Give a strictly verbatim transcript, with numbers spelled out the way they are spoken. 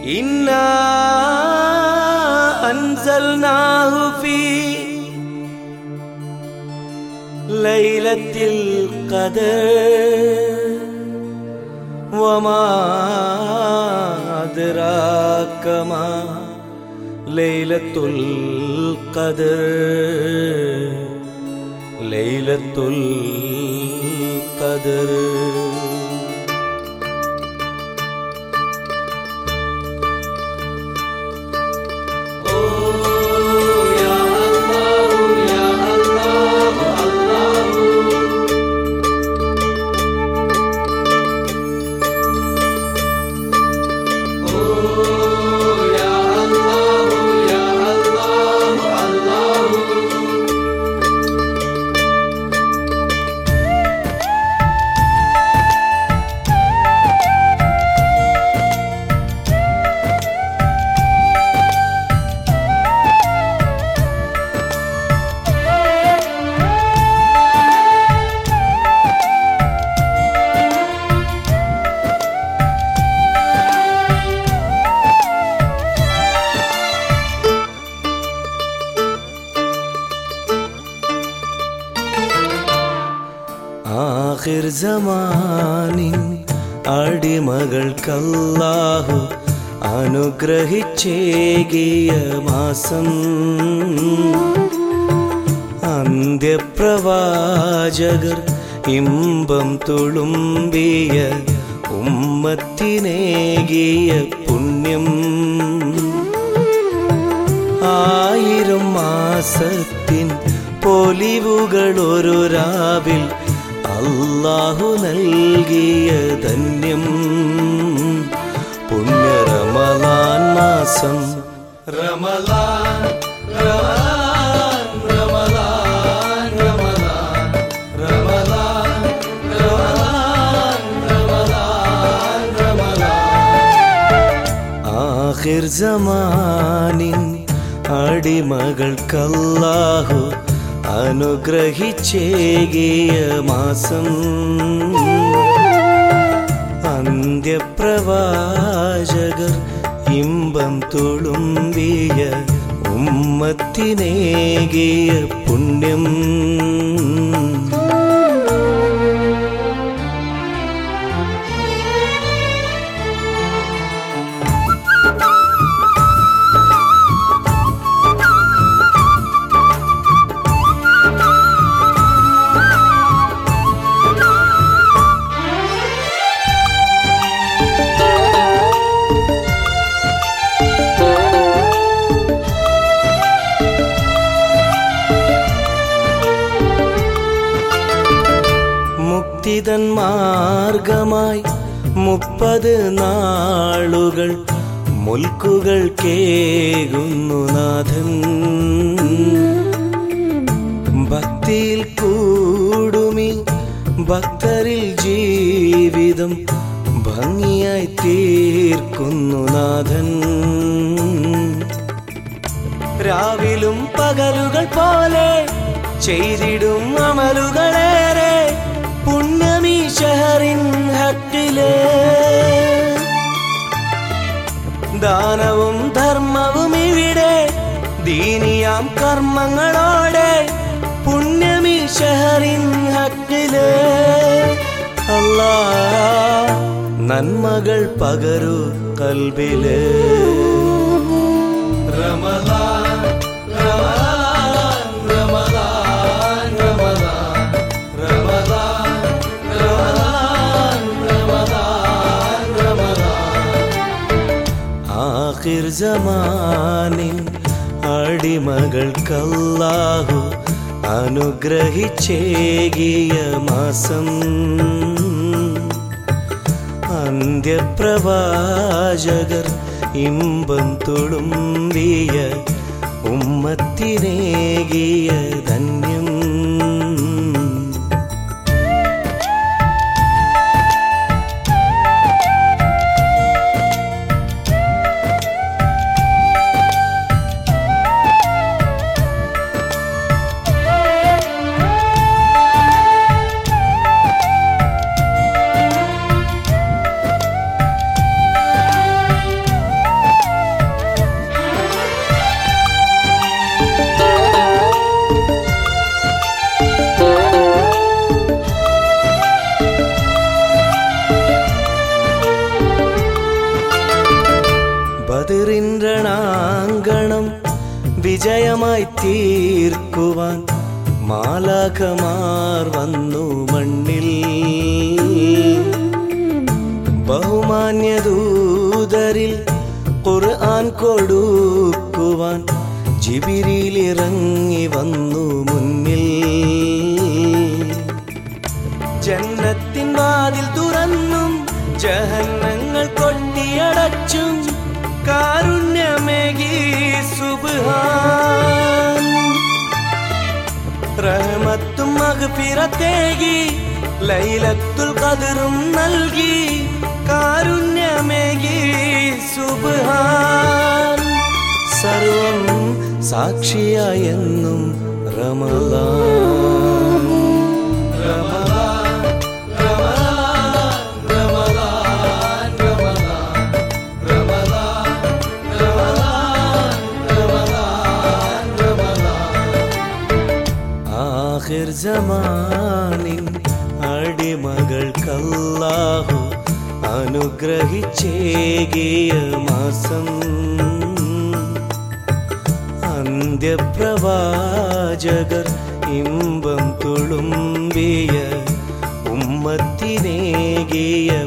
ഇന്നാ അൻസൽനാഹു ഫീ ലൈലത്തിൽ ഖദർ വമാ അദ്റാക മാ ലൈലത്തുൽ ഖദർ ലൈലത്തുൽ ഖദർ. ആഖിർ സമാനിൻ അടിമകൾക്കല്ലാഹു അനുഗ്രഹിച്ചേകിയ മാസം, അന്ത്യപ്രവാചകർ ഇമ്പം തുളുമ്പിയ ഉമ്മത്തിനേകിയ പുണ്യം, ആയിരം മാസത്തിൻ പൊലിവുകളൊരു രാവിൽ അല്ലാഹു നൽകിയ ധന്യം. പുണ്യ റമളാൻ മാസം, റമളാൻ റമളാൻ റമളാൻ റമളാൻ റമളാൻ റമളാൻ റമളാൻ റമളാൻ. ആഖിർ സമാനിൻ അടിമകൾക്കല്ലാഹു അനുഗ്രഹിച്ചേകിയ മാസം, അന്ത്യപ്രവാചകർ ഇമ്പം തുളുമ്പിയ ഉമ്മത്തിനേകിയ പുണ്യം. മുക്തിതൻ മാർഗമായി മുപ്പത് നാളുകൾ മുൽക്കുകൾ കേകുന്നു നാഥൻ. ഭക്തിയിൽ കൂടുമി ഭക്തരിൽ ജീവിതം ഭംഗിയായി തീർക്കുന്നു നാഥൻ. രാവിലും പകലുകൾ പോലെ ചെയ്തിടും അമലുകളേറെ പുണ്യമീ ഷഹറിൻ ഹക്കിലെ. ദാനവും ധർമ്മവും ഇവിടെ ദീനിയാം കർമ്മങ്ങളോടെ പുണ്യമീ ഷഹറിൻ ഹക്കിലെ. അല്ലാഹ് നന്മകൾ പകരു കൽബിലെ. റമളാൻ റമളാൻ റമളാൻ റമളാൻ റമളാൻ റമളാൻ റമളാൻ റമളാൻ. ആഖിർ സമാനിൻ അടിമകൾക്കല്ലാഹു അനുഗ്രഹിച്ചേകിയ മാസം, അന്ത്യപ്രവാചകർ ഇമ്പം തുളുമ്പിയ ഉമ്മത്തിനേകിയ ധന്യം. ബദറിൻരണാങ്കണം വിജയമായി തീർക്കുവാൻ മാലാഖമാർ വന്നു മണ്ണിൽ. ബഹുമാന്യദൂതരിൽ ഖുർആൻ കൊടുക്കുവാൻ ജിബ്രീൽ ഇറങ്ങി വന്നു മുന്നിൽ. ജന്നത്തിൻ വാതിൽ തുറന്നും ജഹന്നങ്ങൾ കൊട്ടിയടച്ചും കാരുണ്യമേകി സുബ്ഹാൻ. റഹ്മത്തും മഗ്ഫിറത്തേകി ലൈലത്തുൽ ഖദ്റും നൽകി കാരുണ്യമേകി സുബ്ഹാൻ. സർവം സാക്ഷിയായെന്നും റമളാൻ. റമളാൻ റമളാൻ റമളാൻ റമളാൻ റമളാൻ റമളാൻ റമളാൻ. ആഖിർ സമാനിൻ അടിമകൾക്കല്ലാഹു അനുഗ്രഹിച്ചേകിയ മാസം. അന്ത്യപ്രവാചകർ ഇമ്പം തുളുമ്പിയ ഉമ്മത്തിനേകിയ